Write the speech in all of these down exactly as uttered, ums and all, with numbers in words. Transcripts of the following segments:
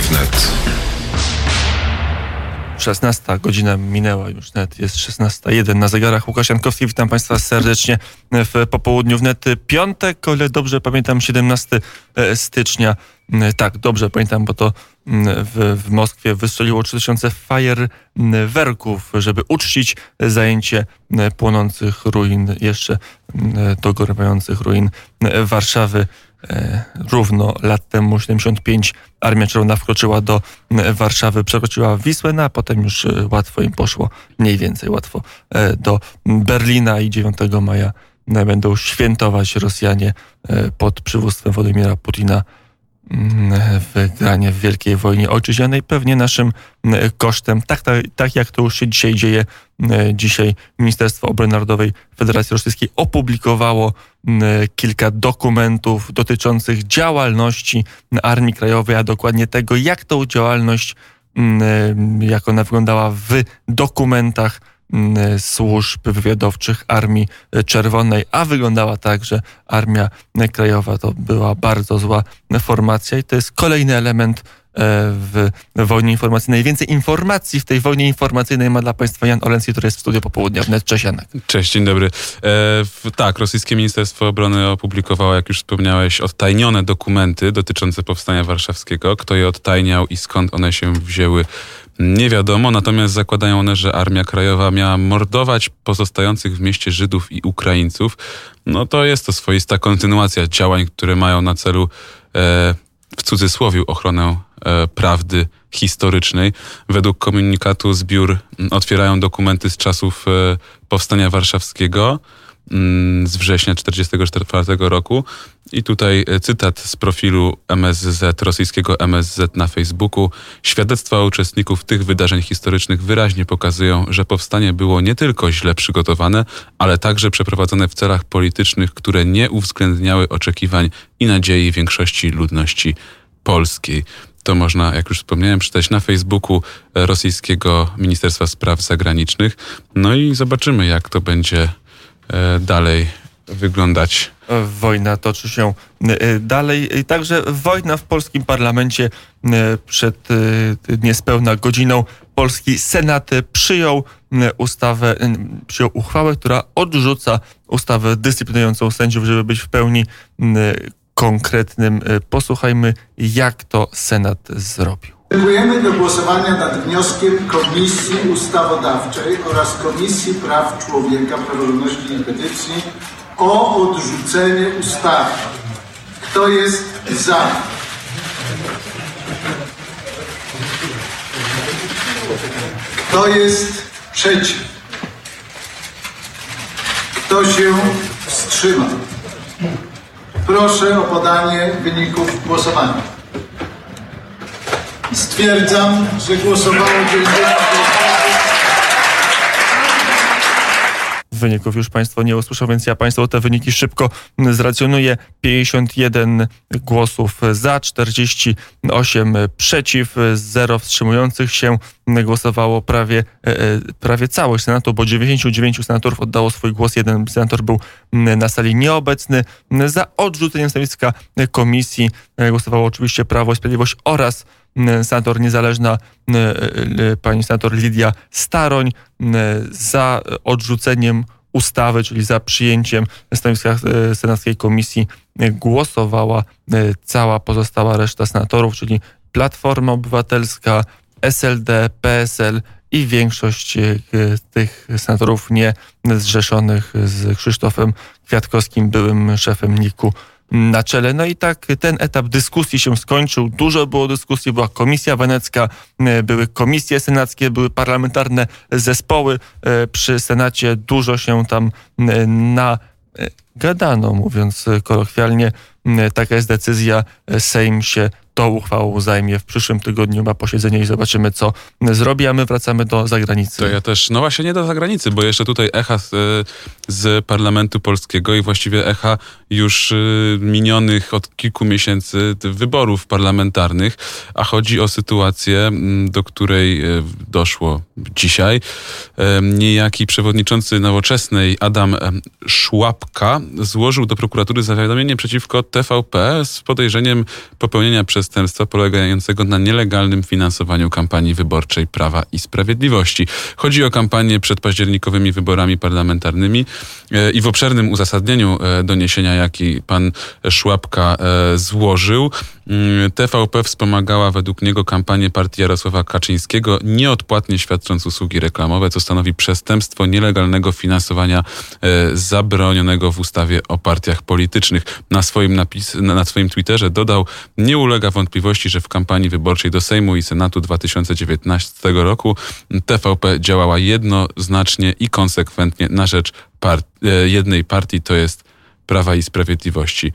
wnet. szesnasta godzina minęła już, net jest szesnasta jeden na zegarach. Łukasz Jankowski, witam Państwa serdecznie w popołudniu wnet. Piątek, o ile dobrze pamiętam, siedemnastego stycznia. Tak, dobrze pamiętam, bo to w, w Moskwie wystrzeliło trzy tysiące fajerwerków, żeby uczcić zajęcie płonących ruin, jeszcze dogorywających ruin Warszawy. Równo lat temu, siedemdziesiąt pięć, Armia Czerwona wkroczyła do Warszawy, przekroczyła Wisłę, no a potem już łatwo im poszło, mniej więcej łatwo, do Berlina i dziewiątego maja będą świętować Rosjanie pod przywództwem Władimira Putina wygranie w wielkiej wojnie ojczyźnianej, pewnie naszym kosztem, tak, tak, tak jak to już się dzisiaj dzieje. Dzisiaj Ministerstwo Obrony Narodowej Federacji Rosyjskiej opublikowało kilka dokumentów dotyczących działalności Armii Krajowej, a dokładnie tego, jak tą działalność, jak ona wyglądała w dokumentach służb wywiadowczych Armii Czerwonej, a wyglądała tak, że Armia Krajowa to była bardzo zła formacja i to jest kolejny element w wojnie informacyjnej. Więcej informacji w tej wojnie informacyjnej ma dla Państwa Jan Oleński, który jest w studiu popołudnia wnet. Cześć, Janek. Cześć, dzień dobry. E, w, tak, rosyjskie Ministerstwo Obrony opublikowało, jak już wspomniałeś, odtajnione dokumenty dotyczące powstania warszawskiego. Kto je odtajniał i skąd one się wzięły, nie wiadomo, natomiast zakładają one, że Armia Krajowa miała mordować pozostających w mieście Żydów i Ukraińców. No to jest to swoista kontynuacja działań, które mają na celu e, w cudzysłowie ochronę e, prawdy historycznej. Według komunikatu zbiór m, otwierają dokumenty z czasów e, powstania warszawskiego m, z września tysiąc dziewięćset czterdziestego czwartego roku. I tutaj cytat z profilu M S Z, rosyjskiego M S Z na Facebooku. Świadectwa uczestników tych wydarzeń historycznych wyraźnie pokazują, że powstanie było nie tylko źle przygotowane, ale także przeprowadzone w celach politycznych, które nie uwzględniały oczekiwań i nadziei większości ludności polskiej. To można, jak już wspomniałem, czytać na Facebooku rosyjskiego Ministerstwa Spraw Zagranicznych. No i zobaczymy, jak to będzie e, dalej wyglądać. Wojna toczy się dalej. Także wojna w polskim parlamencie. Przed niespełna godziną polski Senat przyjął ustawę, przyjął uchwałę, która odrzuca ustawę dyscyplinującą sędziów, żeby być w pełni konkretnym. Posłuchajmy, jak to Senat zrobił. Przystępujemy do głosowania nad wnioskiem Komisji Ustawodawczej oraz Komisji Praw Człowieka, Praworządności i Petycji o odrzucenie ustawy. Kto jest za? Kto jest przeciw? Kto się wstrzymał? Proszę o podanie wyników głosowania. Stwierdzam, że głosowało dziewięćdziesiąt. Wyników już Państwo nie usłyszą, więc ja Państwu te wyniki szybko zracjonuję. pięćdziesiąt jeden głosów za, czterdzieści osiem przeciw, zero wstrzymujących się. Głosowało prawie, prawie całość Senatu, bo dziewięćdziesięciu dziewięciu senatorów oddało swój głos. Jeden senator był na sali nieobecny. Za odrzuceniem stanowiska komisji głosowało oczywiście Prawo i Sprawiedliwość oraz senator niezależna, pani senator Lidia Staroń. Za odrzuceniem ustawy, czyli za przyjęciem stanowiska senackiej komisji głosowała cała pozostała reszta senatorów, czyli Platforma Obywatelska, S L D, P S L i większość tych senatorów nie zrzeszonych z Krzysztofem Kwiatkowskim, byłym szefem N I K-u, na czele. No i tak ten etap dyskusji się skończył. Dużo było dyskusji, była Komisja Wenecka, były komisje senackie, były parlamentarne zespoły przy Senacie. Dużo się tam nagadano, mówiąc kolokwialnie. Taka jest decyzja. Sejm się tą uchwałą zajmie. W przyszłym tygodniu ma posiedzenie i zobaczymy, co zrobi, a my wracamy do zagranicy. To ja też, no właśnie nie do zagranicy, bo jeszcze tutaj echa z, z parlamentu polskiego i właściwie echa już y, minionych od kilku miesięcy wyborów parlamentarnych, a chodzi o sytuację, do której y, doszło dzisiaj. Y, niejaki przewodniczący Nowoczesnej Adam Szłapka złożył do prokuratury zawiadomienie przeciwko T V P z podejrzeniem popełnienia przez przestępstwa polegającego na nielegalnym finansowaniu kampanii wyborczej Prawa i Sprawiedliwości. Chodzi o kampanię przed październikowymi wyborami parlamentarnymi i w obszernym uzasadnieniu doniesienia, jaki pan Szłapka złożył, T V P wspomagała według niego kampanię partii Jarosława Kaczyńskiego, nieodpłatnie świadcząc usługi reklamowe, co stanowi przestępstwo nielegalnego finansowania zabronionego w ustawie o partiach politycznych. Na swoim, napis, na swoim Twitterze dodał: nie ulega wątpliwości, że w kampanii wyborczej do Sejmu i Senatu dwa tysiące dziewiętnastego roku T V P działała jednoznacznie i konsekwentnie na rzecz part- jednej partii, to jest Prawa i Sprawiedliwości.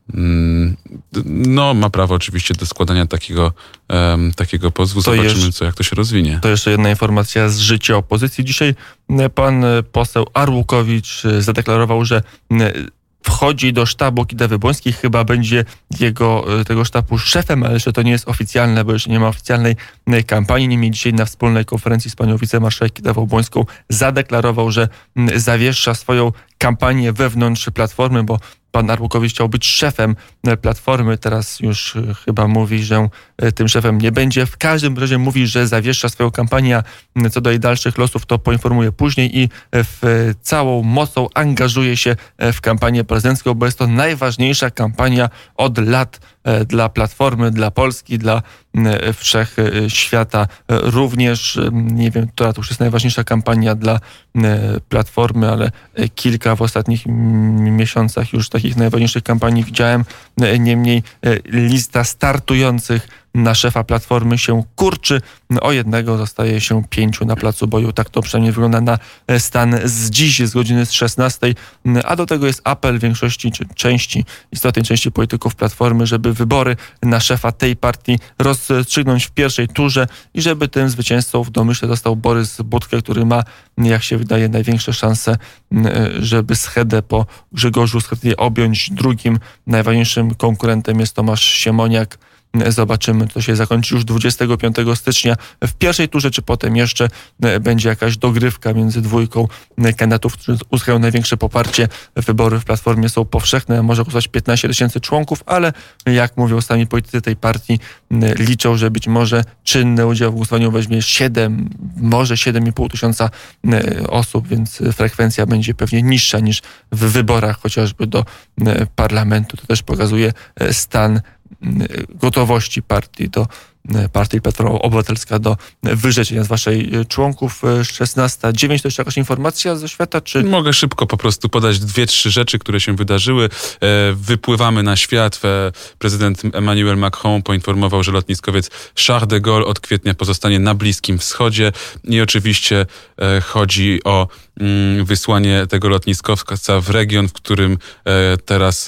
No, ma prawo oczywiście do składania takiego, um, takiego pozwu. Zobaczymy, jeszcze, co jak to się rozwinie. To jeszcze jedna informacja z życia opozycji. Dzisiaj pan poseł Arłukowicz zadeklarował, że wchodzi do sztabu Kidawy-Błońskiej, chyba będzie jego, tego sztabu szefem, ale jeszcze to nie jest oficjalne, bo jeszcze nie ma oficjalnej kampanii. Niemniej dzisiaj na wspólnej konferencji z panią wicemarszałek Kidawą-Błońską zadeklarował, że zawiesza swoją kampanię wewnątrz Platformy, bo pan Arłukowicz chciał być szefem Platformy, teraz już chyba mówi, że tym szefem nie będzie. W każdym razie mówi, że zawiesza swoją kampanię, co do jej dalszych losów to poinformuje później i w całą mocą angażuje się w kampanię prezydencką, bo jest to najważniejsza kampania od lat dla Platformy, dla Polski, dla wszechświata również. Nie wiem, która to już jest najważniejsza kampania dla Platformy, ale kilka w ostatnich miesiącach już takich najważniejszych kampanii widziałem. Niemniej lista startujących na szefa Platformy się kurczy. O jednego zostaje się pięciu na placu boju. Tak to przynajmniej wygląda na stan z dziś, z godziny z szesnastej. A do tego jest apel większości, czy części, istotnej części polityków Platformy, żeby wybory na szefa tej partii rozstrzygnąć w pierwszej turze i żeby tym zwycięzcą w domyśle został Borys Budka, który ma, jak się wydaje, największe szanse, żeby schedę po Grzegorzu Schetynie objąć. Drugim najważniejszym konkurentem jest Tomasz Siemoniak. Zobaczymy, to się zakończy już dwudziestego piątego stycznia w pierwszej turze, czy potem jeszcze będzie jakaś dogrywka między dwójką kandydatów, którzy uzyskają największe poparcie. Wybory w Platformie są powszechne, może głosować piętnaście tysięcy członków, ale jak mówią sami politycy tej partii, liczą, że być może czynny udział w głosowaniu weźmie siedem, może siedem i pół tysiąca osób, więc frekwencja będzie pewnie niższa niż w wyborach chociażby do parlamentu. To też pokazuje stan gotowości partii do Partii Platforma Obywatelska do wyrzeczenia z waszej członków. szesnasta dziewięć to jeszcze jakaś informacja ze świata, czy... Mogę szybko po prostu podać dwie, trzy rzeczy, które się wydarzyły. Wypływamy na świat. Prezydent Emmanuel Macron poinformował, że lotniskowiec Charles de Gaulle od kwietnia pozostanie na Bliskim Wschodzie i oczywiście chodzi o wysłanie tego lotniskowca w region, w którym teraz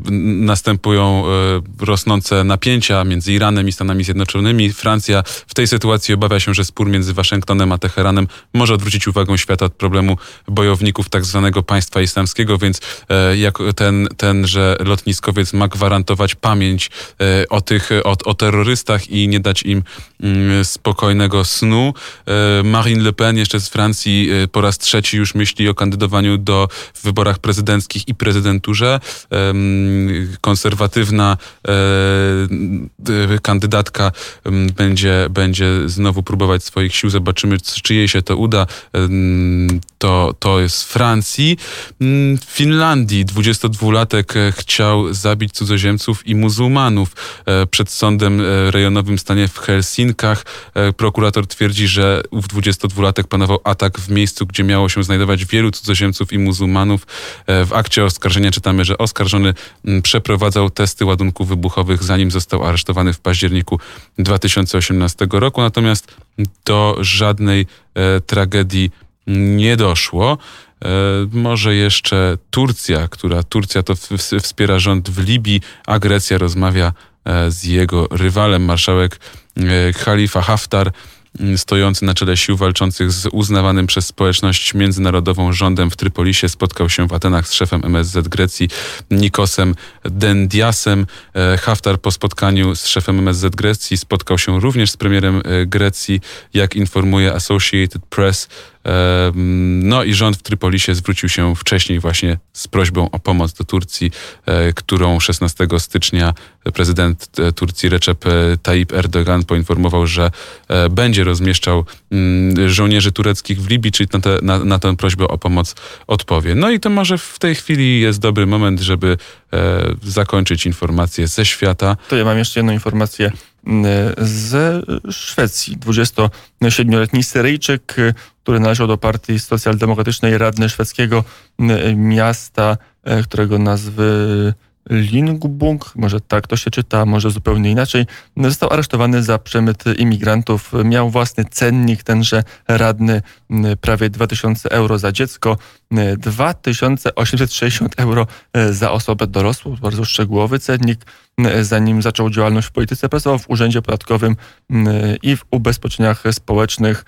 następują rosnące napięcia między Iranem i Stanami Zjednoczonymi. Francja w tej sytuacji obawia się, że spór między Waszyngtonem a Teheranem może odwrócić uwagę świata od problemu bojowników tak zwanego państwa islamskiego, więc e, jak ten, tenże lotniskowiec ma gwarantować pamięć e, o tych, o, o terrorystach i nie dać im mm, spokojnego snu. E, Marine Le Pen jeszcze z Francji e, po raz trzeci już myśli o kandydowaniu do w wyborach prezydenckich i prezydenturze. E, konserwatywna e, kandydatka będzie, będzie znowu próbować swoich sił. Zobaczymy, czy jej się to uda. To, to jest z Francji. W Finlandii dwudziestodwulatek chciał zabić cudzoziemców i muzułmanów przed sądem rejonowym w stanie w Helsinkach. Prokurator twierdzi, że ów dwudziestodwulatek planował atak w miejscu, gdzie miało się znajdować wielu cudzoziemców i muzułmanów. W akcie oskarżenia czytamy, że oskarżony przeprowadzał testy ładunków wybuchowych, zanim został aresztowany w październiku dwa tysiące osiemnastego roku, natomiast do żadnej e, tragedii nie doszło. E, może jeszcze Turcja, która Turcja to w, w, wspiera rząd w Libii, a Grecja rozmawia e, z jego rywalem. Marszałek e, Khalifa Haftar stojący na czele sił walczących z uznawanym przez społeczność międzynarodową rządem w Trypolisie, spotkał się w Atenach z szefem M S Z Grecji Nikosem Dendiasem. Haftar po spotkaniu z szefem M S Z Grecji spotkał się również z premierem Grecji, jak informuje Associated Press. No i rząd w Trypolisie zwrócił się wcześniej właśnie z prośbą o pomoc do Turcji, którą szesnastego stycznia prezydent Turcji Recep Tayyip Erdogan poinformował, że będzie rozmieszczał żołnierzy tureckich w Libii, czyli na, te, na, na tę prośbę o pomoc odpowie. No i to może w tej chwili jest dobry moment, żeby e, zakończyć informacje ze świata. To ja mam jeszcze jedną informację ze Szwecji. dwudziestosiedmioletni Syryjczyk, który należał do partii socjaldemokratycznej, radny szwedzkiego miasta, którego nazwy Lingbung, może tak to się czyta, może zupełnie inaczej, został aresztowany za przemyt imigrantów. Miał własny cennik, tenże radny, prawie dwa tysiące euro za dziecko, dwa tysiące osiemset sześćdziesiąt euro za osobę dorosłą. Bardzo szczegółowy cennik. Zanim zaczął działalność w polityce, pracował w urzędzie podatkowym i w ubezpieczeniach społecznych.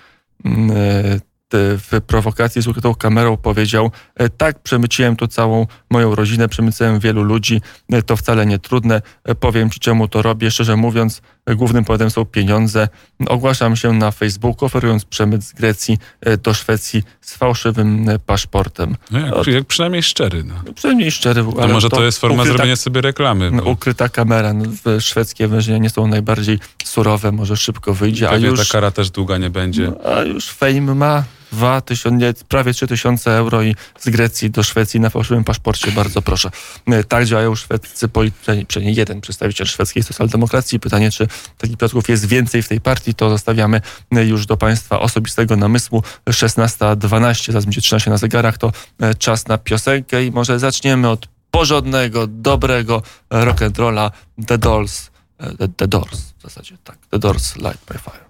W prowokacji z ukrytą kamerą powiedział: tak, przemyciłem tu całą moją rodzinę, przemyciłem wielu ludzi, to wcale nie trudne, powiem ci, czemu to robię. Szczerze mówiąc, głównym powodem są pieniądze. Ogłaszam się na Facebooku, oferując przemyt z Grecji do Szwecji z fałszywym paszportem. No jak, jak przynajmniej szczery. No. Przynajmniej szczery. To ale może to, to jest forma ukryta, zrobienia sobie reklamy. Bo... Ukryta kamera. No, szwedzkie więzienia nie są najbardziej surowe, może szybko wyjdzie. A już, ta kara też długa nie będzie. No, a już Fame ma dwa tysiące, prawie trzy tysiące euro i z Grecji do Szwecji na fałszywym paszporcie, bardzo proszę. Tak działają szwedzcy politycy, przynajmniej jeden przedstawiciel szwedzkiej socjaldemokracji. Pytanie, czy takich przypadków jest więcej w tej partii, to zostawiamy już do Państwa osobistego namysłu. szesnasta dwanaście, zaraz będzie trzynaście na zegarach, to czas na piosenkę i może zaczniemy od porządnego, dobrego rock'n'rolla The Doors. The, The Doors w zasadzie, tak. The Doors, Light My Fire.